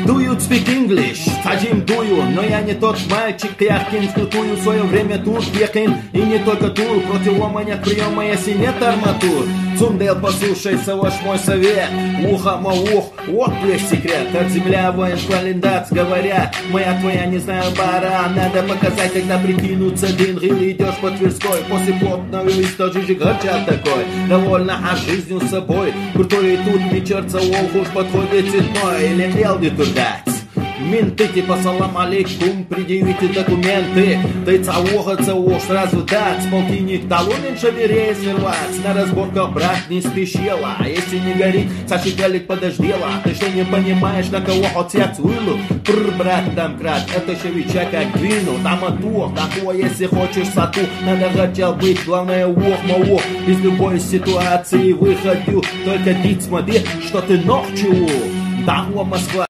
Do you speak English? Садим дую, но я не тот мальчик Яхкин, скрутую в свое время тур Пекин. И не только тур, против ломания приема, если нет арматур. Цундел, послушайся, ваш мой совет. Ухо, мой ух, вот весь секрет. Как земля, воин, календац, говорят. Моя твоя, не знаю, бара. Надо показать, когда прикинуться один рил. Идешь по Тверской, после плотного листа жижик горчат такой. Довольно, а жизнью с собой. Крутой тут не черца, уж подходит цветной. Или мелди турдать. Менты типа салам алейкум, предъявите документы. Ты цауха, сразу дать. Полтинник талонен шаберей сорвать. На разборках брат не спешила. А если не горит, Саши Галик подождела. Ты что не понимаешь, на кого хотят вылу? Брат там крат, это шевича как двину. Там отух, такое, если хочешь сату. Надо хотел быть, главное ух. Из любой ситуации выходю. Только дить смотри, что ты ночью. Да, Москва.